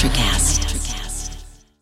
CultureCast.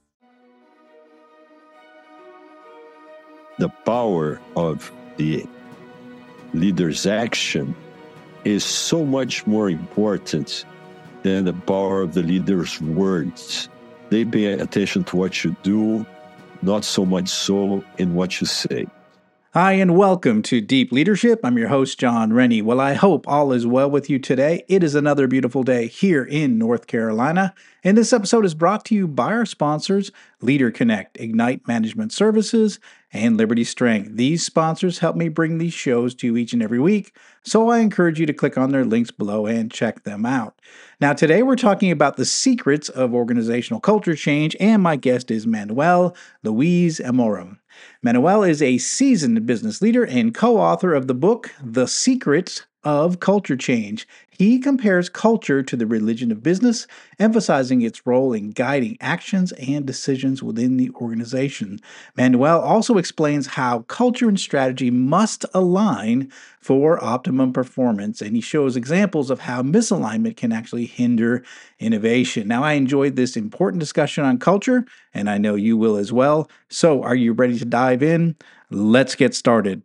The power of the leader's action is so much more important than the power of the leader's words. They pay attention to what you do, not so much so in what you say. Hi, and welcome to Deep Leadership. I'm your host, John Rennie. Well, I hope all is well with you today. It is another beautiful day here in North Carolina, and this episode is brought to you by our sponsors, Leader Connect, Ignite Management Services, and Liberty Strength. These sponsors help me bring these shows to you each and every week, so I encourage you to click on their links below and check them out. Now, today we're talking about the secrets of organizational culture change, and my guest is Manuel Luis Amorim. Manuel is a seasoned business leader and co-author of the book, The Secrets of Culture Change. He compares culture to the religion of business, emphasizing its role in guiding actions and decisions within the organization. Manuel also explains how culture and strategy must align for optimum performance, and he shows examples of how misalignment can actually hinder innovation. Now, I enjoyed this important discussion on culture, and I know you will as well. So, are you ready to dive in? Let's get started.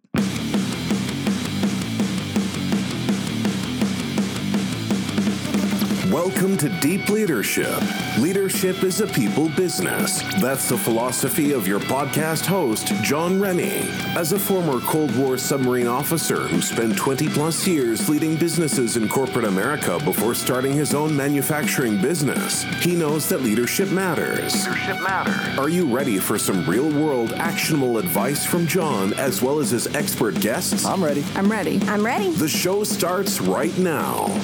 Welcome to Deep Leadership. Leadership is a people business. That's the philosophy of your podcast host, John Rennie. As a former Cold War submarine officer who spent 20 plus years leading businesses in corporate America before starting his own manufacturing business, he knows that leadership matters. Are you ready for some real-world actionable advice from John as well as his expert guests? I'm ready. The show starts right now.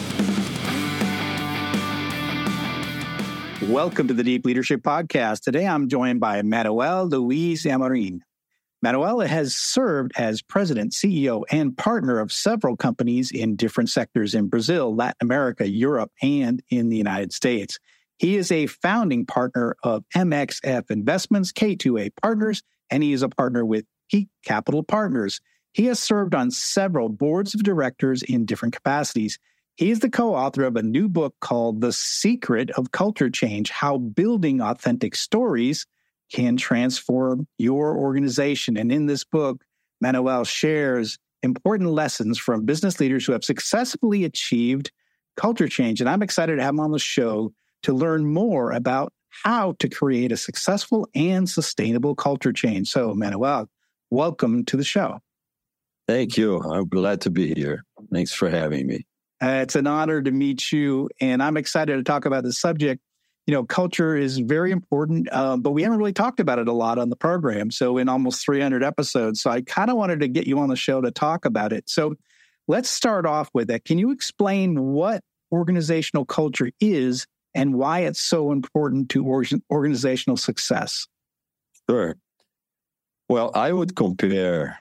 Welcome to the Deep Leadership Podcast. Today I'm joined by Manuel Luis Amorim. Manuel has served as president, CEO, and partner of several companies in different sectors in Brazil, Latin America, Europe, and in the United States. He is a founding partner of MXF Investments, K2A Partners, and he is a partner with Peak Capital Partners. He has served on several boards of directors in different capacities. He is the co-author of a new book called The Secret of Culture Change, How Building Authentic Stories Can Transform Your Organization. And in this book, Manuel shares important lessons from business leaders who have successfully achieved culture change. And I'm excited to have him on the show to learn more about how to create a successful and sustainable culture change. So, Manuel, welcome to the show. Thank you. I'm glad to be here. Thanks for having me. It's an honor to meet you, and I'm excited to talk about this subject. You know, culture is very important, but we haven't really talked about it a lot on the program, so in almost 300 episodes. So I kind of wanted to get you on the show to talk about it. So let's start off with that. Can you explain what organizational culture is and why it's so important to organizational success? Sure. Well, I would compare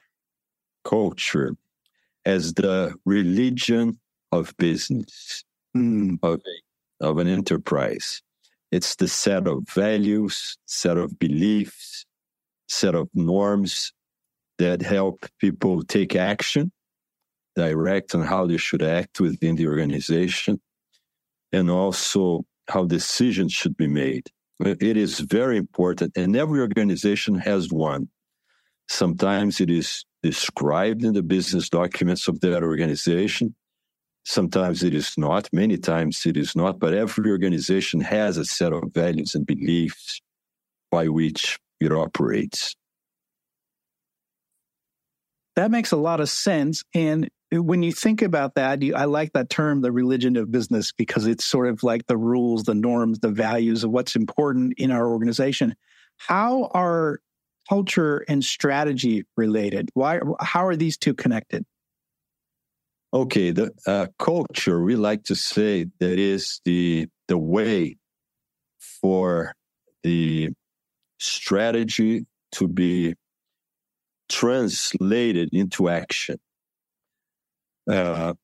culture as the religion of business, of an enterprise. It's the set of values, set of beliefs, set of norms that help people take action, direct on how they should act within the organization, and also how decisions should be made. It is very important, and every organization has one. Sometimes it is described in the business documents of that organization. Sometimes it is not. Many times it is not. But every organization has a set of values and beliefs by which it operates. That makes a lot of sense. And when you think about that, I like that term, the religion of business, because it's sort of like the rules, the norms, the values of what's important in our organization. How are culture and strategy related? How are these two connected? Okay, the culture, we like to say that is the way for the strategy to be translated into action. If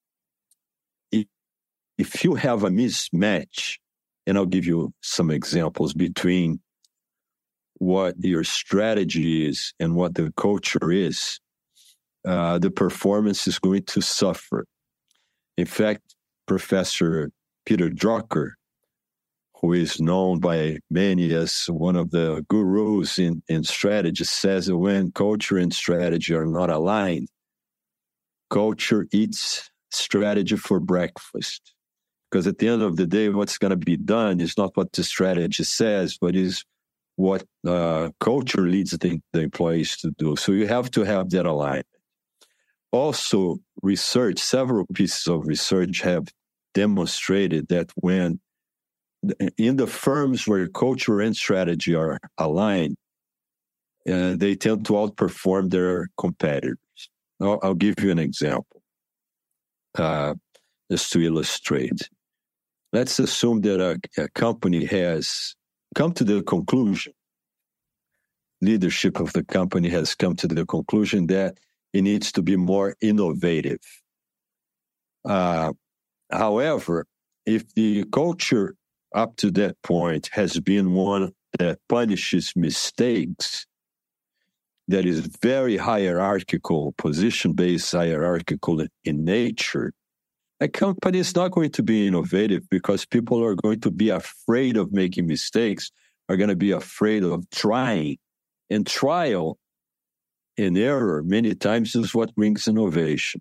you have a mismatch, and I'll give you some examples between what your strategy is and what the culture is, the performance is going to suffer. In fact, Professor Peter Drucker, who is known by many as one of the gurus in strategy, says that when culture and strategy are not aligned, culture eats strategy for breakfast. Because at the end of the day, what's going to be done is not what the strategy says, but is what culture leads the employees to do. So you have to have that alignment. Also, several pieces of research have demonstrated that when in the firms where culture and strategy are aligned, they tend to outperform their competitors. I'll give you an example just to illustrate. Let's assume that a company has come to the conclusion, leadership of the company has come to the conclusion that it needs to be more innovative. However, if the culture up to that point has been one that punishes mistakes, that is very hierarchical, position-based hierarchical in nature, a company is not going to be innovative because people are going to be afraid of making mistakes, are going to be afraid of trying. And trial and error many times is what brings innovation.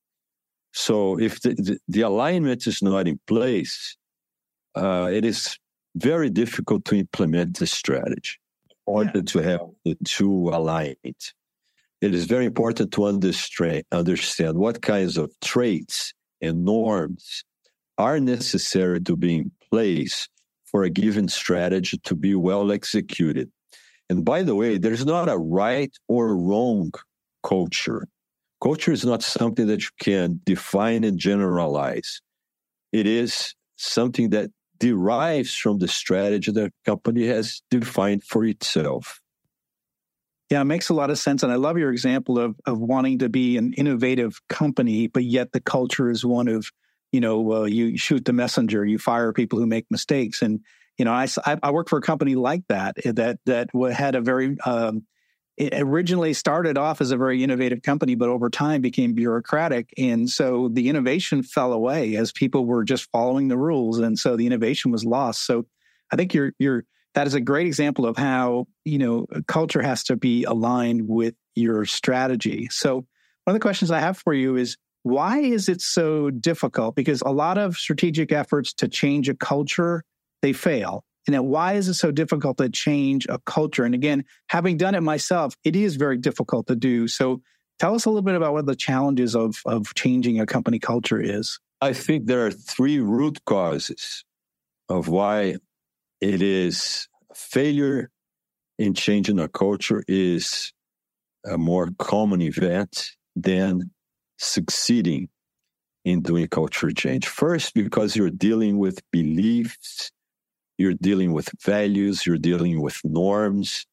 So if the alignment is not in place, it is very difficult to implement the strategy in order to have the two aligned. It is very important to understand what kinds of traits and norms are necessary to be in place for a given strategy to be well executed. And by the way, there's not a right or wrong culture. Culture is not something that you can define and generalize. It is something that derives from the strategy that a company has defined for itself. Yeah, it makes a lot of sense. And I love your example of wanting to be an innovative company, but yet the culture is one of, you shoot the messenger, you fire people who make mistakes. And, I work for a company like that had a very, it originally started off as a very innovative company, but over time became bureaucratic. And so the innovation fell away as people were just following the rules. And so the innovation was lost. So I think that is a great example of how, culture has to be aligned with your strategy. So one of the questions I have for you is, why is it so difficult? Because a lot of strategic efforts to change a culture, they fail. And then why is it so difficult to change a culture? And again, having done it myself, it is very difficult to do. So tell us a little bit about what the challenges of changing a company culture is. I think there are three root causes of why it is failure in changing a culture is a more common event than succeeding in doing culture change. First, because you're dealing with beliefs, you're dealing with values, you're dealing with norms.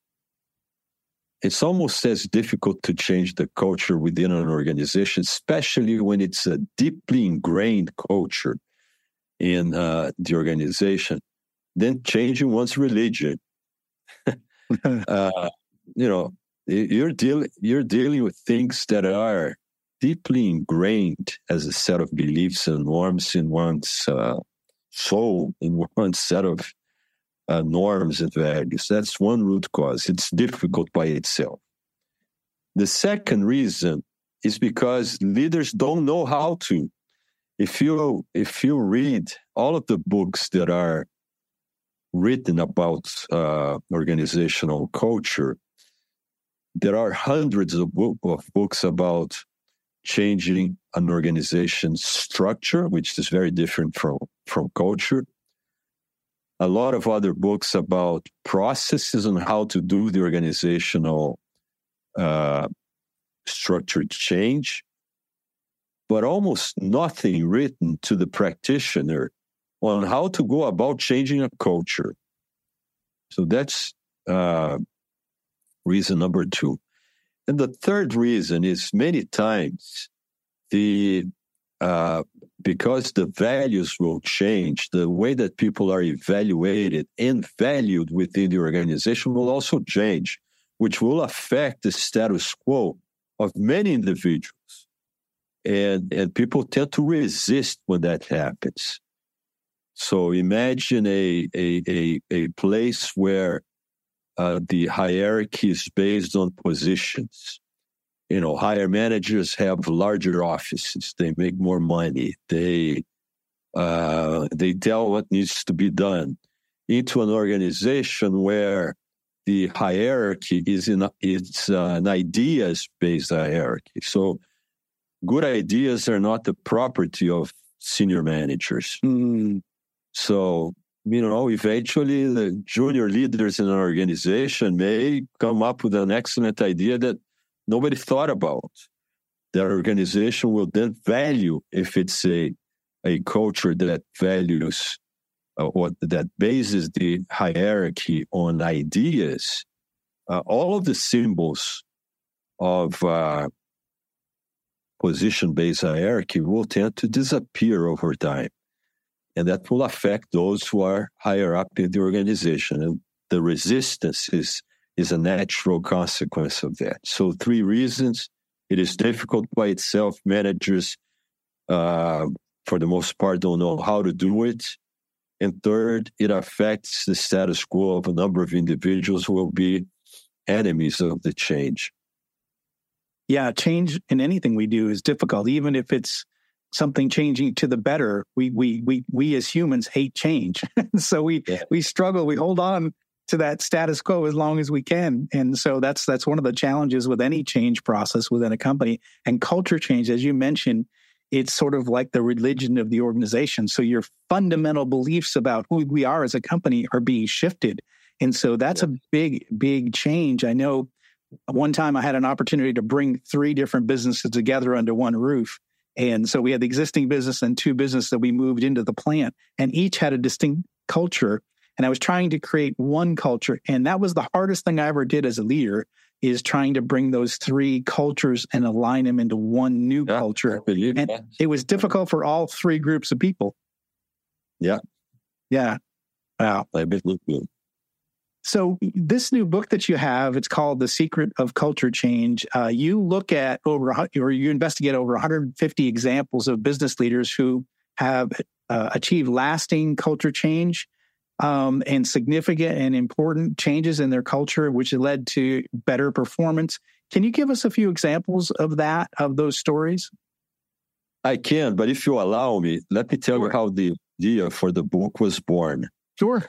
It's almost as difficult to change the culture within an organization, especially when it's a deeply ingrained culture in the organization, than changing one's religion. You're dealing with things that are deeply ingrained as a set of beliefs and norms in one's soul, in one set of norms and values. That's one root cause. It's difficult by itself. The second reason is because leaders don't know how to. If you read all of the books that are written about organizational culture, there are hundreds of books about changing an organization's structure, which is very different from culture. A lot of other books about processes and how to do the organizational structure change, but almost nothing written to the practitioner on how to go about changing a culture. So that's reason number two. And the third reason is many times because the values will change, the way that people are evaluated and valued within the organization will also change, which will affect the status quo of many individuals. And people tend to resist when that happens. So imagine a place where the hierarchy is based on positions. Higher managers have larger offices. They make more money. They tell what needs to be done. Into an organization where the hierarchy is an ideas-based hierarchy. So good ideas are not the property of senior managers. So, eventually the junior leaders in an organization may come up with an excellent idea that nobody thought about. That organization will then value, if it's a culture that values or that bases the hierarchy on ideas, all of the symbols of position-based hierarchy will tend to disappear over time. And that will affect those who are higher up in the organization. And the resistance is a natural consequence of that. So 3 reasons. It is difficult by itself. Managers, for the most part, don't know how to do it. And third, it affects the status quo of a number of individuals who will be enemies of the change. Yeah, change in anything we do is difficult, even if it's something changing to the better. We as humans hate change. So we struggle, we hold on to that status quo as long as we can. And so that's one of the challenges with any change process within a company. And culture change, as you mentioned, it's sort of like the religion of the organization. So your fundamental beliefs about who we are as a company are being shifted. And so that's a big, big change. I know one time I had an opportunity to bring 3 different businesses together under one roof. And so we had the existing business and 2 businesses that we moved into the plant, and each had a distinct culture. And I was trying to create one culture. And that was the hardest thing I ever did as a leader, is trying to bring those 3 cultures and align them into one new culture. And it was difficult for all 3 groups of people. Yeah. Yeah. Wow. I believe you. So this new book that you have, it's called The Secret of Culture Change. You look at you investigate over 150 examples of business leaders who have achieved lasting culture change and significant and important changes in their culture, which led to better performance. Can you give us a few examples of those stories? I can, but if you allow me, let me tell you how the idea for the book was born. Sure.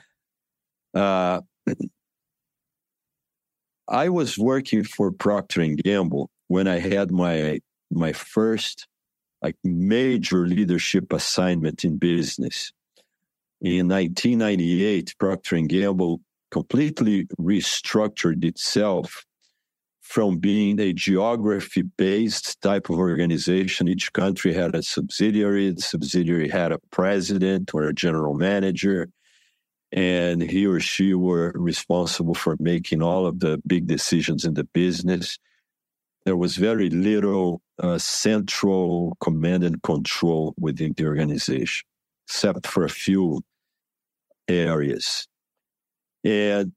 I was working for Procter & Gamble when I had my first major leadership assignment in business. In 1998, Procter & Gamble completely restructured itself from being a geography-based type of organization. Each country had a subsidiary. The subsidiary had a president or a general manager, and he or she were responsible for making all of the big decisions in the business. There was very little central command and control within the organization, except for a few areas. And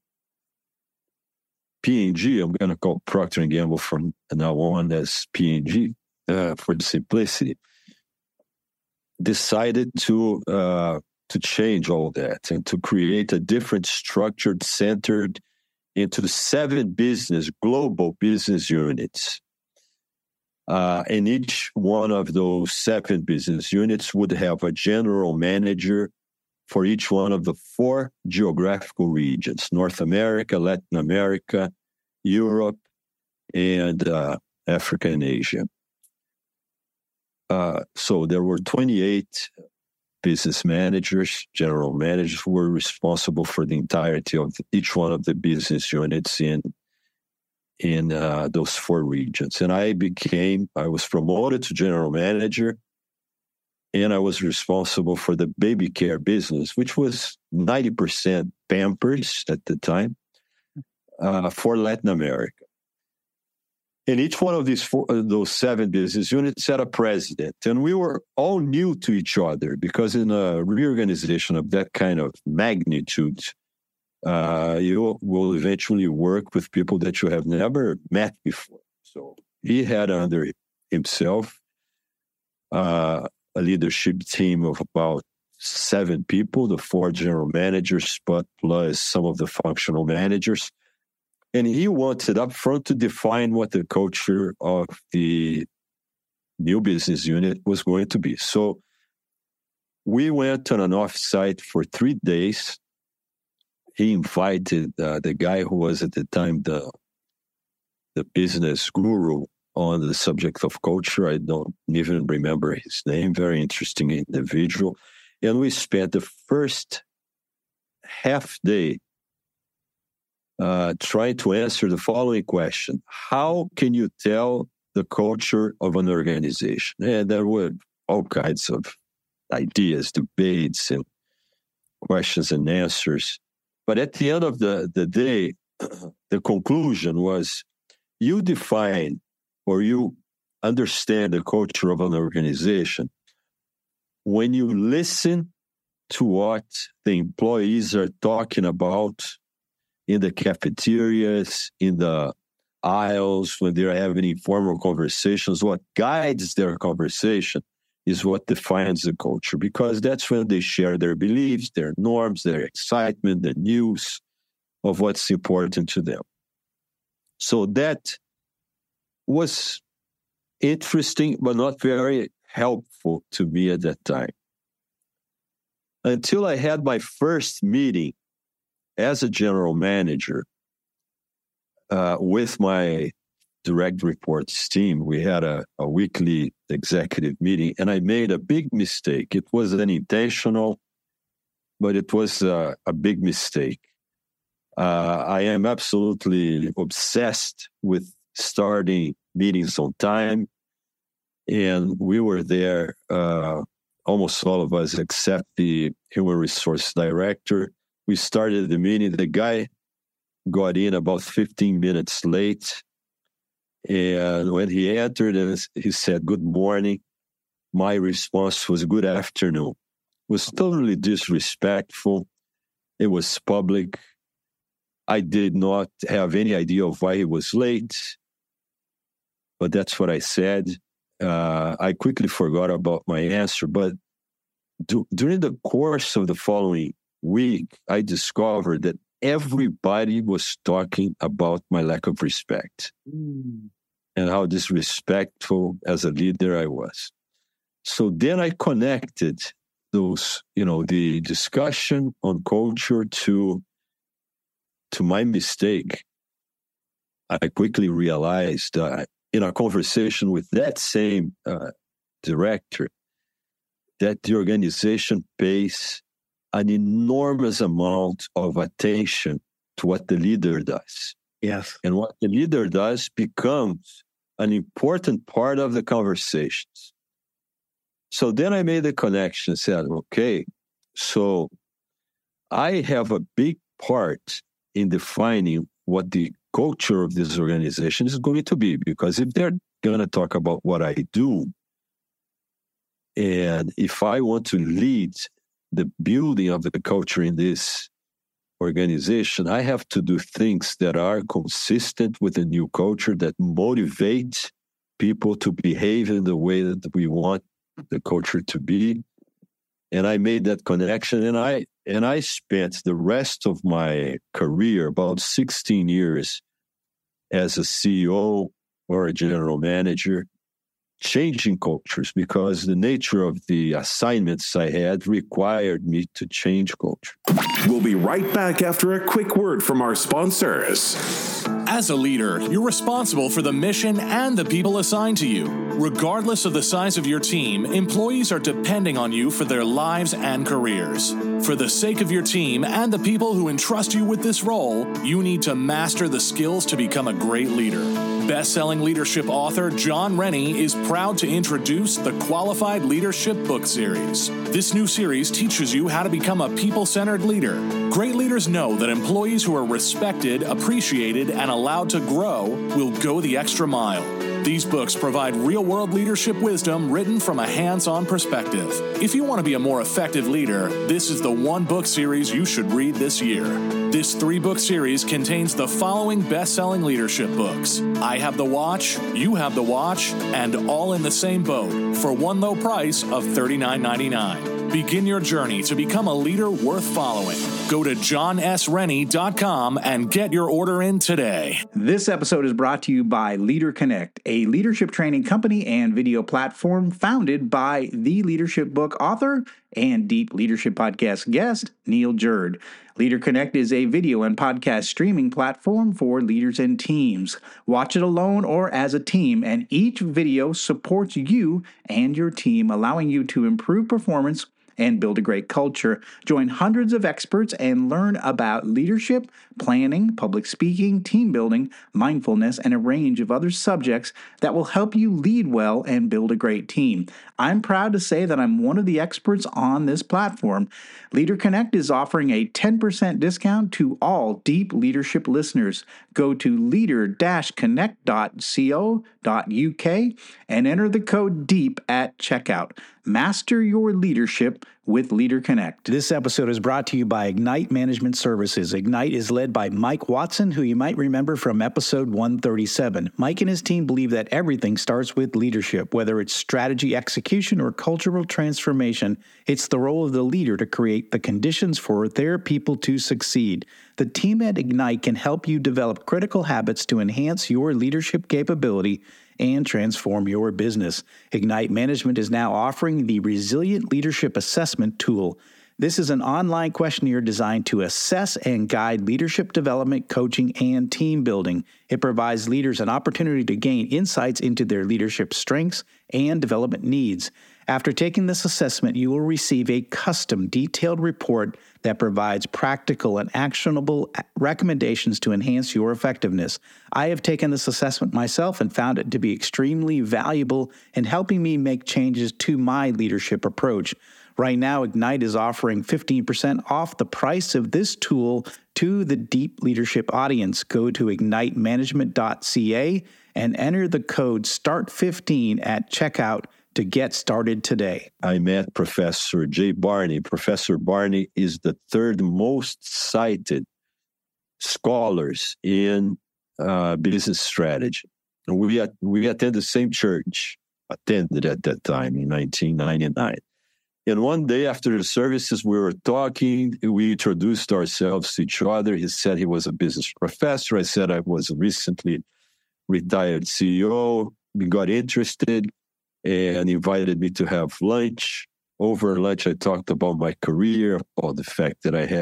P&G, I'm going to call Procter & Gamble from now on as P&G for the simplicity, decided to change all that and to create a different structure centered into 7 global business units. And each one of those 7 business units would have a general manager for each one of the 4 geographical regions: North America, Latin America, Europe, and Africa and Asia. So there were 28 business managers, general managers, who were responsible for the entirety of each one of the business units in those 4 regions. And I was promoted to general manager, and I was responsible for the baby care business, which was 90% Pampers at the time, for Latin America. And each one of those 7 business units had a president. And we were all new to each other, because in a reorganization of that kind of magnitude, you will eventually work with people that you have never met before. So he had under himself a leadership team of about 7 people, the 4 general managers, but plus some of the functional managers. And he wanted up front to define what the culture of the new business unit was going to be. So we went on an offsite for 3 days. He invited the guy who was at the time the business guru on the subject of culture. I don't even remember his name. Very interesting individual. And we spent the first half day trying to answer the following question. How can you tell the culture of an organization? And there were all kinds of ideas, debates, and questions and answers. But at the end of the day, the conclusion was, you define or you understand the culture of an organization when you listen to what the employees are talking about in the cafeterias, in the aisles, when they're having informal conversations. What guides their conversation is what defines the culture, because that's when they share their beliefs, their norms, their excitement, the news of what's important to them. So that was interesting, but not very helpful to me at that time. Until I had my first meeting as a general manager with my direct reports team. We had a weekly executive meeting, and I made a big mistake. It wasn't unintentional, but it was a big mistake. I am absolutely obsessed with starting meetings on time, and we were there, almost all of us, except the human resource director. We started the meeting. The guy got in about 15 minutes late. And when he entered and he said, "Good morning," my response was, "Good afternoon." It was totally disrespectful. It was public. I did not have any idea of why he was late, but that's what I said. I quickly forgot about my answer, but during the course of the following week, I discovered that everybody was talking about my lack of respect and how disrespectful as a leader I was. So then I connected those, the discussion on culture to my mistake. I quickly realized in a conversation with that same director that the organization pays an enormous amount of attention to what the leader does. Yes. And what the leader does becomes an important part of the conversations. So then I made the connection, said, okay, so I have a big part in defining what the culture of this organization is going to be, because if they're going to talk about what I do, and if I want to lead the building of the culture in this organization, I have to do things that are consistent with the new culture, that motivate people to behave in the way that we want the culture to be. And I made that connection, and I spent the rest of my career, about 16 years, as a CEO or a general manager, changing cultures, because the nature of the assignments I had required me to change culture. We'll be right back after a quick word from our sponsors. As a leader, you're responsible for the mission and the people assigned to you. Regardless of the size of your team, employees are depending on you for their lives and careers. For the sake of your team and the people who entrust you with this role, you need to master the skills to become a great leader. Best-selling leadership author John Rennie is proud to introduce the Qualified Leadership book series. This new series teaches you how to become a people-centered leader. Great leaders know that employees who are respected, appreciated, and allowed to grow will go the extra mile. These books provide real-world leadership wisdom written from a hands-on perspective. If you want to be a more effective leader, this is the one book series you should read this year. This 3-book series contains the following best-selling leadership books: I Have the Watch, You Have the Watch, and All in the Same Boat, for one low price of $39.99. Begin your journey to become a leader worth following. Go to johnsrennie.com and get your order in today. This episode is brought to you by Leader Connect, a leadership training company and video platform founded by the leadership book author and Deep Leadership Podcast guest, Neil Jerd. Leader Connect is a video and podcast streaming platform for leaders and teams. Watch it alone or as a team, and each video supports you and your team, allowing you to improve performance and build a great culture. Join hundreds of experts and learn about leadership, planning, public speaking, team building, mindfulness, and a range of other subjects that will help you lead well and build a great team. I'm proud to say that I'm one of the experts on this platform. Leader Connect is offering a 10% discount to all Deep Leadership listeners. Go to leader-connect.co.uk and enter the code DEEP at checkout. Master your leadership with Leader Connect. This episode is brought to you by Ignite Management Services. Ignite is led by Mike Watson, who you might remember from episode 137. Mike and his team believe that everything starts with leadership, whether it's strategy execution or cultural transformation. It's the role of the leader to create the conditions for their people to succeed. The team at Ignite can help you develop critical habits to enhance your leadership capability and transform your business. Ignite Management is now offering the Resilient Leadership Assessment Tool. This is an online questionnaire designed to assess and guide leadership development, coaching, and team building. It provides leaders an opportunity to gain insights into their leadership strengths and development needs. After taking this assessment, you will receive a custom, detailed report that provides practical and actionable recommendations to enhance your effectiveness. I have taken this assessment myself and found it to be extremely valuable in helping me make changes to my leadership approach. Right now, Ignite is offering 15% off the price of this tool to the Deep Leadership audience. Go to ignitemanagement.ca and enter the code START15 at checkout to get started today. I met Professor Jay Barney. Professor Barney is the third most cited scholars in business strategy. And we attended the same church, attended at that time in 1999. And one day after the services, we were talking. We introduced ourselves to each other. He said he was a business professor. I said I was a recently retired CEO. We got interested and invited me to have lunch. Over lunch, I talked about my career, about the fact that I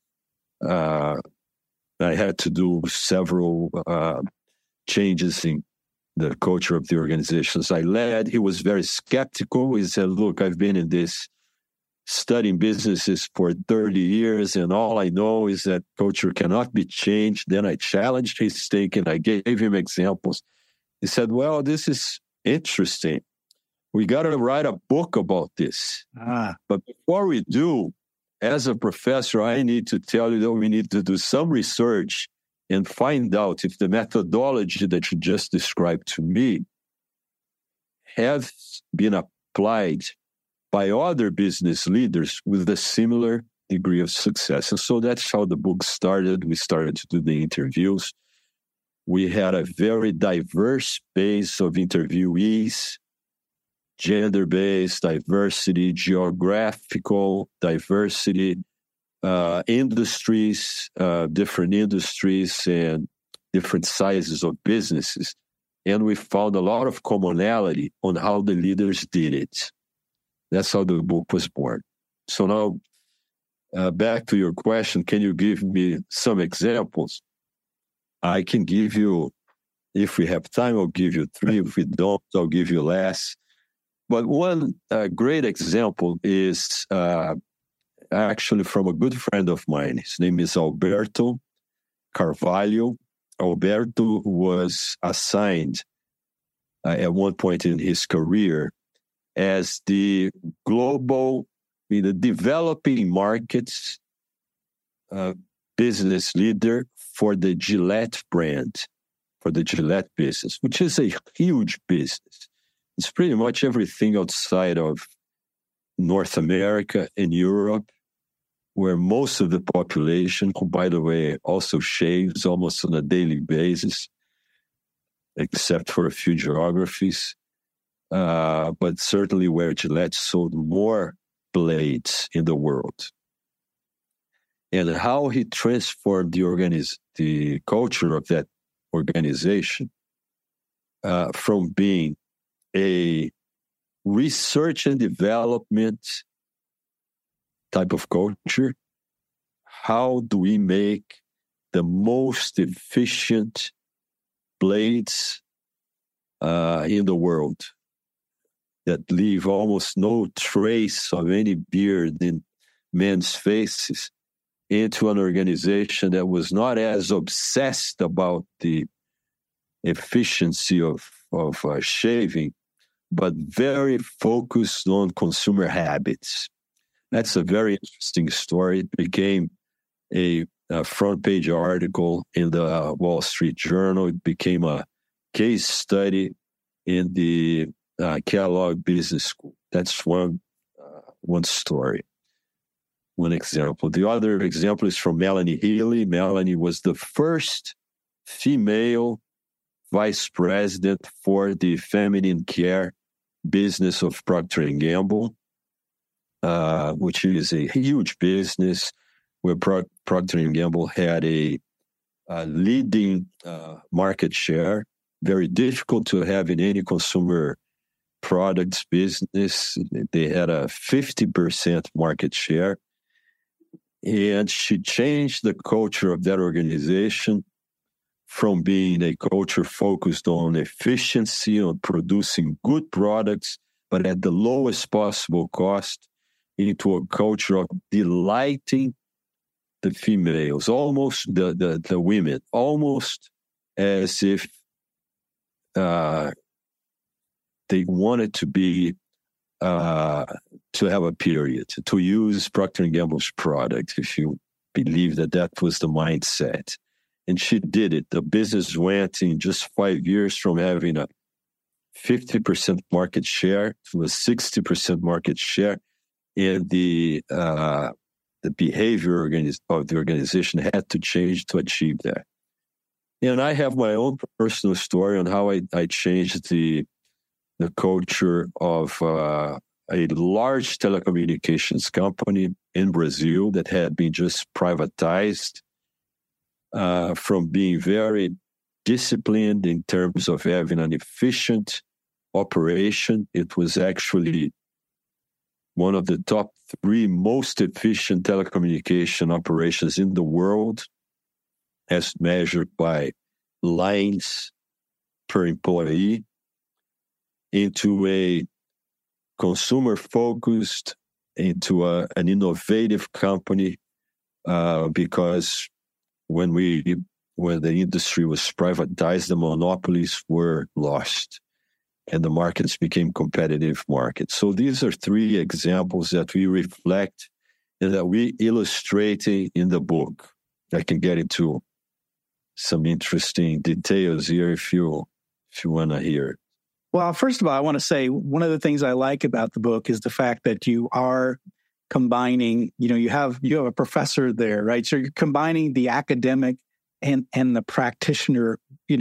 had to do several changes in the culture of the organizations I led. He was very skeptical. He said, look, I've been in this studying businesses for 30 years, and all I know is that culture cannot be changed. Then I challenged his thinking. I gave him examples. He said, well, this is interesting. We got to write a book about this. But before we do, as a professor, I need to tell you that we need to do some research and find out if the methodology that you just described to me have been applied by other business leaders with a similar degree of success. And so that's how the book started. We started to do the interviews. We had a very diverse base of interviewees, gender-based diversity, geographical diversity, industries, different industries and different sizes of businesses. And we found a lot of commonality on how the leaders did it. That's how the book was born. So now, back to your question, can you give me some examples? I can give you, if we have time, I'll give you 3. If we don't, I'll give you less. But one great example is actually from a good friend of mine. His name is Alberto Carvalho. Alberto was assigned at one point in his career as the global, the developing markets business leader for the Gillette brand, for the Gillette business, which is a huge business. It's pretty much everything outside of North America and Europe, where most of the population, who, by the way, also shaves almost on a daily basis, except for a few geographies, but certainly where Gillette sold more blades in the world. And how he transformed the culture of that organization from being a research and development type of culture. How do we make the most efficient blades in the world that leave almost no trace of any beard in men's faces, into an organization that was not as obsessed about the efficiency of shaving, but very focused on consumer habits. That's a very interesting story. It became a front page article in the Wall Street Journal. It became a case study in the Kellogg Business School. That's one story, one example. The other example is from Melanie Healy. Melanie was the first female vice president for the feminine care business of Procter & Gamble, which is a huge business where Procter & Gamble had a leading market share. Very difficult to have in any consumer products business. They had a 50% market share. And she changed the culture of that organization from being a culture focused on efficiency, on producing good products, but at the lowest possible cost, into a culture of delighting the females, almost the women, almost as if they wanted to be to have a period, to use Procter & Gamble's product, if you believe that was the mindset. And she did it. The business went in just 5 years from having a 50% market share to a 60% market share. And the behavior of the organization had to change to achieve that. And I have my own personal story on how I changed the culture of a large telecommunications company in Brazil that had been just privatized, from being very disciplined in terms of having an efficient operation. It was actually one of the top 3 most efficient telecommunication operations in the world, as measured by lines per employee, into a consumer-focused, into an innovative company, because when the industry was privatized, the monopolies were lost and the markets became competitive markets. So these are 3 examples that we reflect and that we illustrate in the book. I can get into some interesting details here if you want to hear it. Well, first of all, I want to say one of the things I like about the book is the fact that you are combining, you have a professor there, right? So you're combining the academic and the practitioner,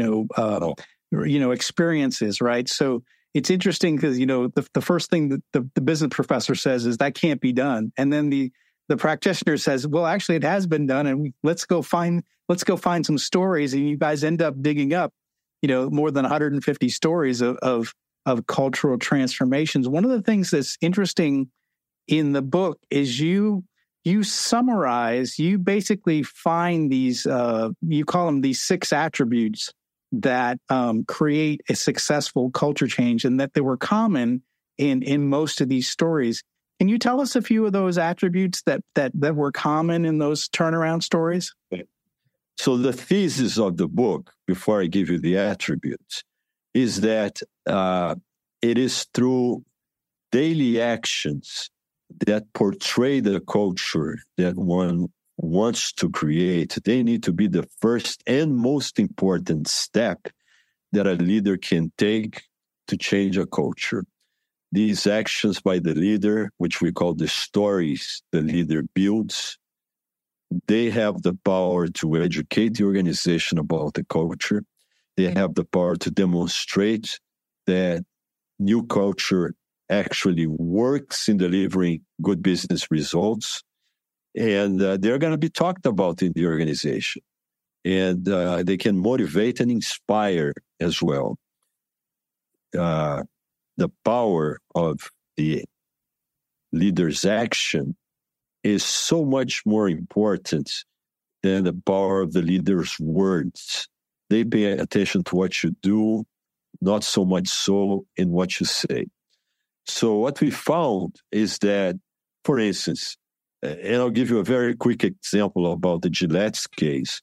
experiences, right? So it's interesting because, the first thing that the business professor says is that can't be done. And then the practitioner says, well, actually it has been done, and let's go find some stories. And you guys end up digging up, more than 150 stories of cultural transformations. One of the things that's interesting in the book is you summarize, you basically find these, you call them these 6 attributes that create a successful culture change, and that they were common in most of these stories. Can you tell us a few of those attributes that were common in those turnaround stories? So the thesis of the book, before I give you the attributes, is that it is through daily actions that portray the culture that one wants to create. They need to be the first and most important step that a leader can take to change a culture. These actions by the leader, which we call the stories the leader builds, they have the power to educate the organization about the culture. They have the power to demonstrate that new culture actually works in delivering good business results. And they're going to be talked about in the organization. And they can motivate and inspire as well. The power of the leader's action is so much more important than the power of the leader's words. They pay attention to what you do, not so much so in what you say. So what we found is that, for instance, and I'll give you a very quick example about the Gillette's case.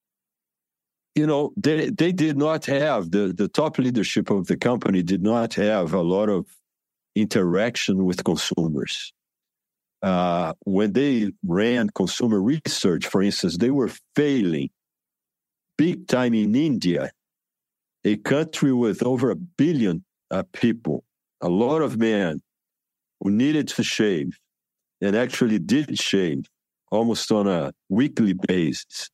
They did not have, the top leadership of the company did not have a lot of interaction with consumers. When they ran consumer research, for instance, they were failing big time in India, a country with over 1 billion people, a lot of men who needed to shave and actually did shave almost on a weekly basis.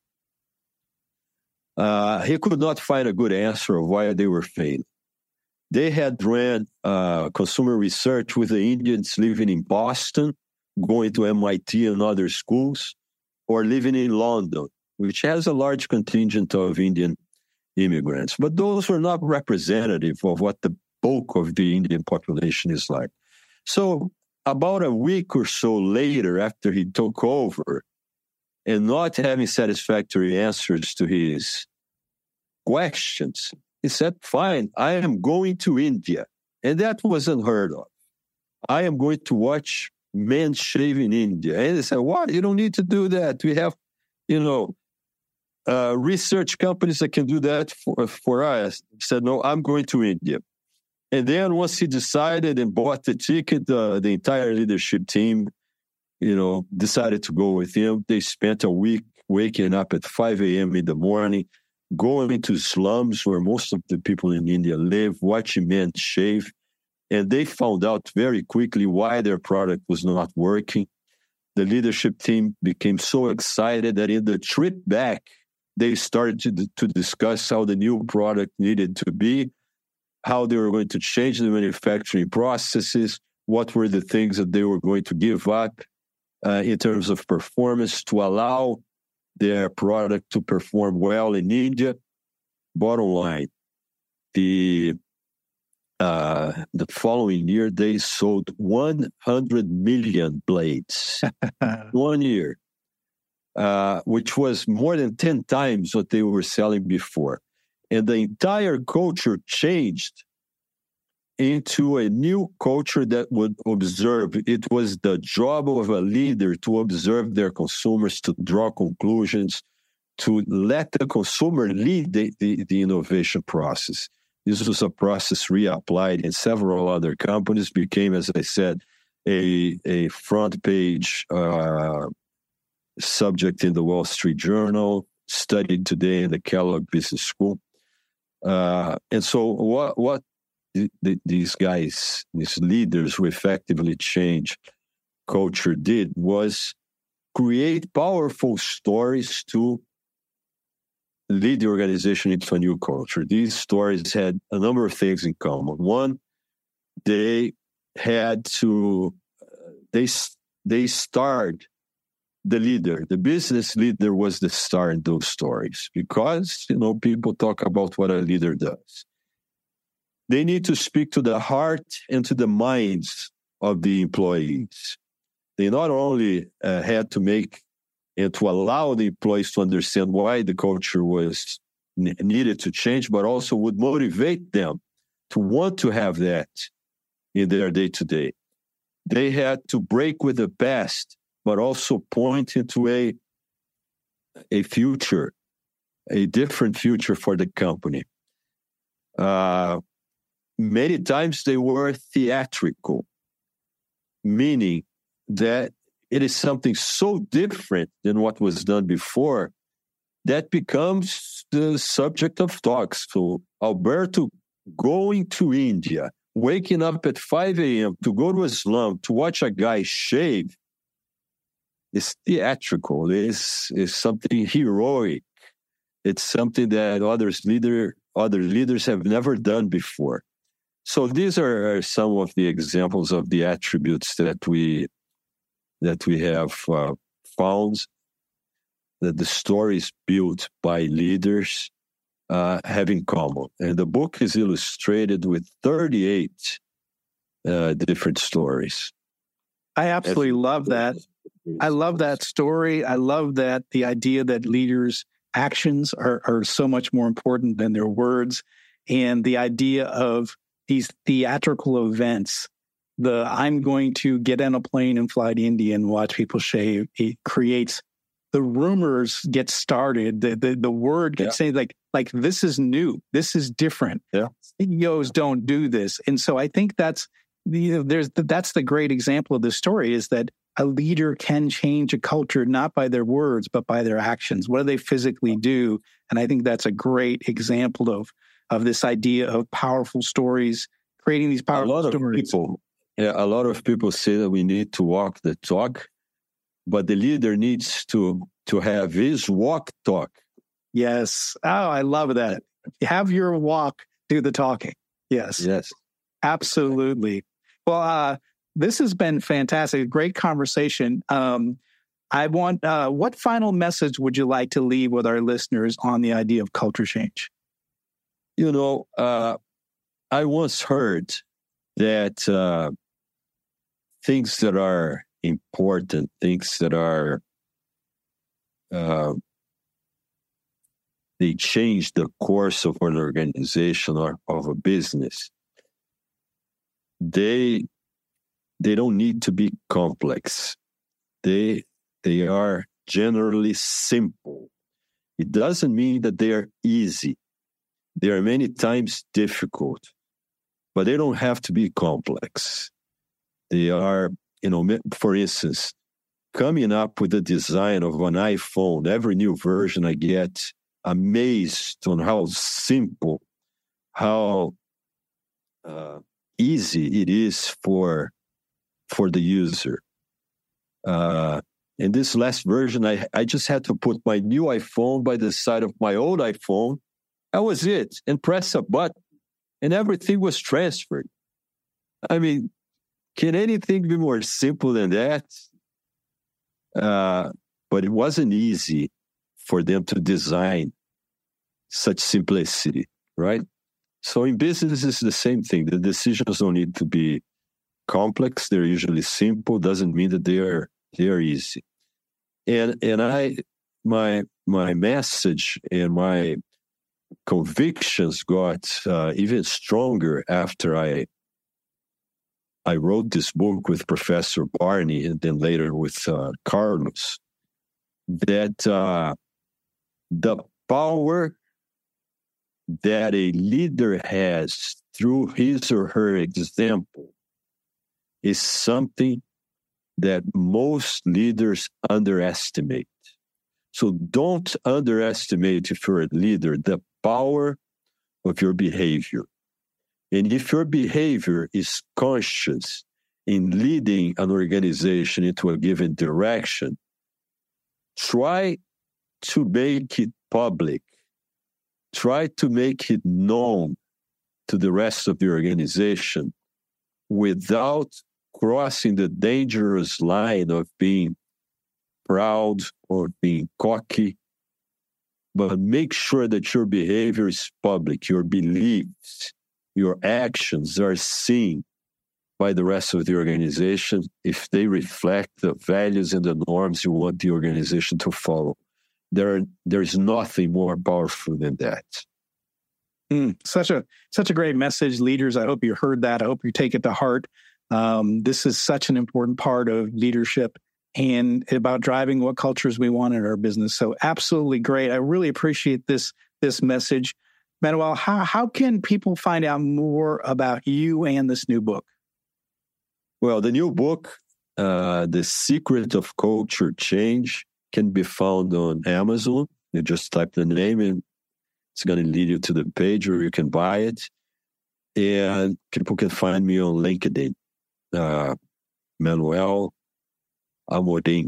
He could not find a good answer of why they were failing. They had ran consumer research with the Indians living in Boston, going to MIT and other schools, or living in London, which has a large contingent of Indian immigrants. But those were not representative of what the bulk of the Indian population is like. So about a week or so later, after he took over, and not having satisfactory answers to his questions, he said, fine, I am going to India. And that was unheard of. I am going to watch men shave in India. And they said, what? You don't need to do that. We have, research companies that can do that for us. He said, no, I'm going to India. And then once he decided and bought the ticket, the entire leadership team, decided to go with him. They spent a week waking up at 5 a.m. in the morning, going into slums where most of the people in India live, watching men shave. And they found out very quickly why their product was not working. The leadership team became so excited that in the trip back, they started to discuss how the new product needed to be, how they were going to change the manufacturing processes, what were the things that they were going to give up in terms of performance to allow their product to perform well in India. Bottom line, the following year, they sold 100 million blades. 1 year, which was more than 10 times what they were selling before. And the entire culture changed into a new culture that would observe. It was the job of a leader to observe their consumers, to draw conclusions, to let the consumer lead the innovation process. This was a process reapplied in several other companies, became, as I said, a front page subject in the Wall Street Journal, studied today in the Kellogg Business School. And so what these guys, these leaders who effectively changed culture did was create powerful stories to lead the organization into a new culture. These stories had a number of things in common. One, they had to, they starred the leader. The business leader was the star in those stories because, people talk about what a leader does. They need to speak to the heart and to the minds of the employees. They not only had to make and to allow the employees to understand why the culture was needed to change, but also would motivate them to want to have that in their day-to-day. They had to break with the past, but also point into a future, a different future for the company. Many times they were theatrical, meaning that it is something so different than what was done before that becomes the subject of talks. So Alberto going to India, waking up at 5 a.m. to go to a slum to watch a guy shave is theatrical. It's something heroic. It's something that other leaders have never done before. So these are some of the examples of the attributes that we have found that the stories built by leaders have in common. And the book is illustrated with 38 different stories. I absolutely love that. I love that story. I love that the idea that leaders' actions are so much more important than their words, and the idea of these theatrical events. I'm going to get on a plane and fly to India and watch people shave. It creates the rumors get started. The word gets saying like this is new. This is different. Yeah. CEOs don't do this, and so I think that's the great example of this story is that a leader can change a culture not by their words but by their actions. What do they physically do? And I think that's a great example of this idea of powerful stories, creating these powerful stories. A lot of people say that we need to walk the talk, but the leader needs to have his walk talk. Yes. Oh, I love that. Have your walk do the talking. Yes. Yes. Absolutely. Well, this has been fantastic. Great conversation. I want, what final message would you like to leave with our listeners on the idea of culture change? You know, I once heard that things that are important, things that are, they change the course of an organization or of a business. They don't need to be complex. They are generally simple. It doesn't mean that they are easy. They are many times difficult, but they don't have to be complex. They are, for instance, coming up with the design of an iPhone. Every new version, I get amazed on how simple, how easy it is for the user. In this last version, I just had to put my new iPhone by the side of my old iPhone. That was it. And press a button. And everything was transferred. I mean, can anything be more simple than that? But it wasn't easy for them to design such simplicity, right? So in business, it's the same thing. The decisions don't need to be complex. They're usually simple. Doesn't mean that they are easy. And my message and my convictions got even stronger after I wrote this book with Professor Barney and then later with Carlos, that the power that a leader has through his or her example is something that most leaders underestimate. So don't underestimate, if you're a leader, the power of your behavior. And if your behavior is conscious in leading an organization into a given direction, try to make it public. Try to make it known to the rest of the organization without crossing the dangerous line of being proud or being cocky. But make sure that your behavior is public, your beliefs, your actions are seen by the rest of the organization if they reflect the values and the norms you want the organization to follow. There's nothing more powerful than that. Such a great message, leaders. I hope you heard that. I hope you take it to heart. This is such an important part of leadership and about driving what cultures we want in our business. So absolutely great. I really appreciate this message. Manuel, how can people find out more about you and this new book? Well, the new book, The Secret of Culture Change, can be found on Amazon. You just type the name and it's going to lead you to the page where you can buy it. And people can find me on LinkedIn, Manuel Amorim,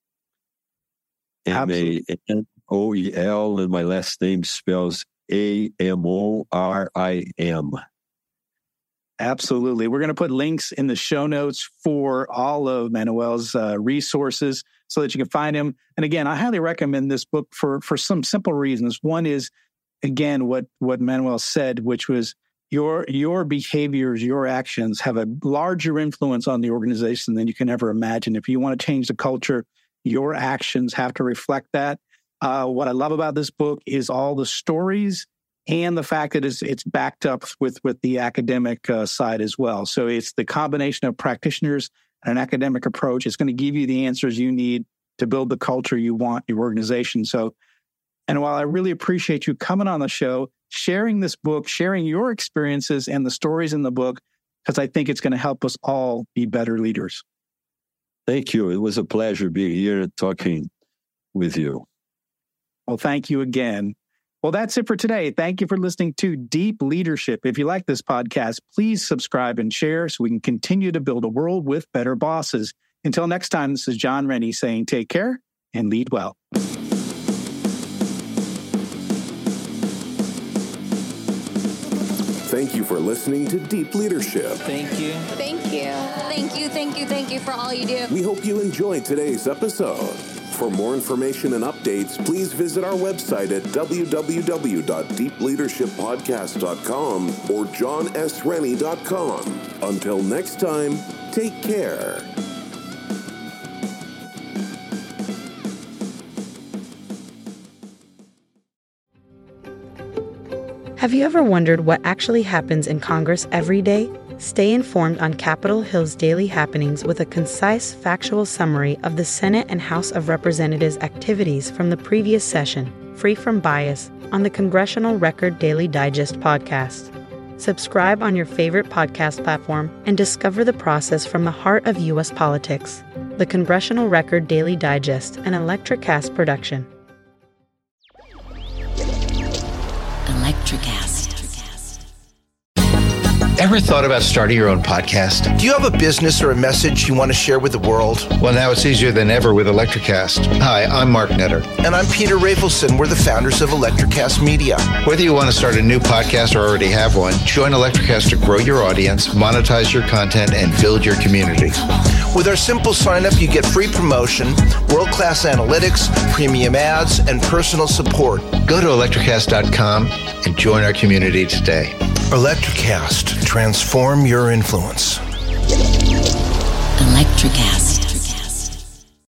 Moel, and my last name spells Amorim. Absolutely. We're going to put links in the show notes for all of Manuel's resources so that you can find him. And again, I highly recommend this book for some simple reasons. One is, again, what Manuel said, which was your behaviors, your actions have a larger influence on the organization than you can ever imagine. If you want to change the culture, your actions have to reflect that. What I love about this book is all the stories and the fact that it's backed up with the academic side as well. So it's the combination of practitioners and an academic approach. It's going to give you the answers you need to build the culture you want in your organization. So, and while I really appreciate you coming on the show, sharing this book, sharing your experiences and the stories in the book, because I think it's going to help us all be better leaders. Thank you. It was a pleasure being here talking with you. Well, thank you again. Well, that's it for today. Thank you for listening to Deep Leadership. If you like this podcast, please subscribe and share so we can continue to build a world with better bosses. Until next time, this is John Rennie saying take care and lead well. Thank you for listening to Deep Leadership. Thank you. Thank you. Thank you, thank you, thank you for all you do. We hope you enjoyed today's episode. For more information and updates, please visit our website at www.deepleadershippodcast.com or johnsrennie.com. Until next time, take care. Have you ever wondered what actually happens in Congress every day? Stay informed on Capitol Hill's daily happenings with a concise, factual summary of the Senate and House of Representatives' activities from the previous session, free from bias, on the Congressional Record Daily Digest podcast. Subscribe on your favorite podcast platform and discover the process from the heart of U.S. politics. The Congressional Record Daily Digest, an Electricast production. Electricast. Ever thought about starting your own podcast? Do you have a business or a message you want to share with the world? Well, now it's easier than ever with Electricast. Hi, I'm Mark Netter. And I'm Peter Rafelson. We're the founders of Electricast Media. Whether you want to start a new podcast or already have one, join Electricast to grow your audience, monetize your content, and build your community. With our simple sign-up, you get free promotion, world-class analytics, premium ads, and personal support. Go to electricast.com and join our community today. Electricast. Transform your influence. Electricast.